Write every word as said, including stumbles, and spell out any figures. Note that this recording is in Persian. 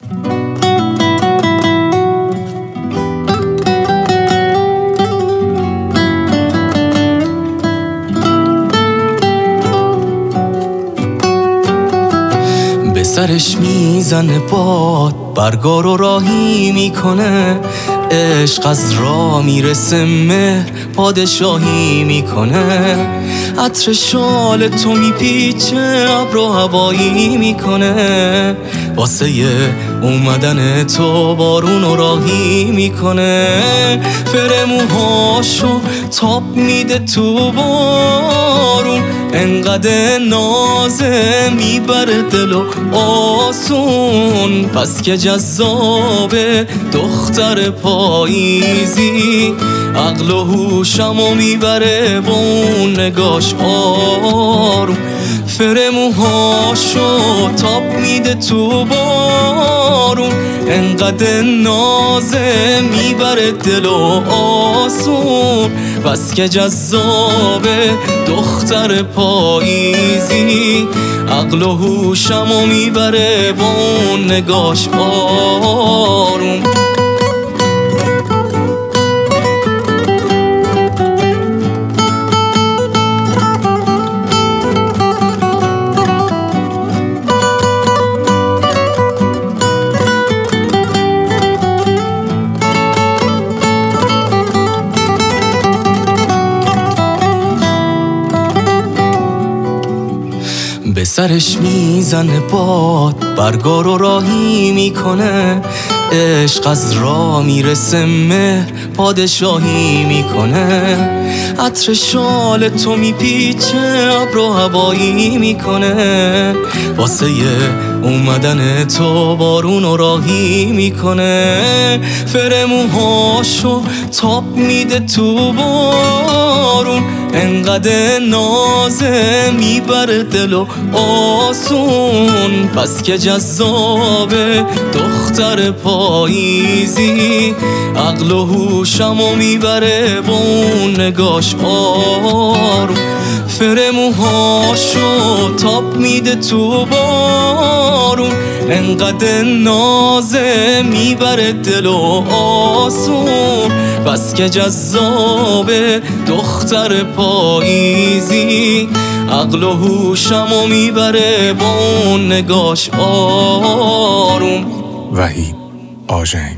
به سرش میزنه باد، برگا رو راهی میکنه، عشق از راه میرسه، مهر پادشاهی میکنه، عطر شال تو میپیچه، ابر و هوایی میکنه، واسه اومدن تو بارون و راهی میکنه، فرموهاشو تاب میده تو بارون، انقدر نازه میبره دل و آسون، پس که جذابه دختر پاییزی، عقل و هوشمو میبره با اون نگاش آروم، فرموهاشو تاب میده تو بارون، انقدر نازه میبره دل و آسون، بس که جذابه دختر پاییزی، عقل و هوشمو میبره با اون نگاش آروم. به سرش میزنه باد، برگا رو راهی میکنه، عشق از راه میرسه، مهر پادشاهی میکنه، عطر شال تو میپیچه، ابر و هوایی میکنه، واسه اومدن تو بارون و راهی میکنه، فرموهاشو تاب میده تو بارون، انقدر نازه میبره دل و آسون، پس که جذابه دختر پاییزی، عقل و هوشمو میبره با اون نگاش آروم، فرموهاشو تاب میده تو بارون، انقدر نازه میبره دل و آسون، بس که جذابه دختر پاییزی، عقل و هوشمو میبره با اون نگاش آروم. وحید آژنگ.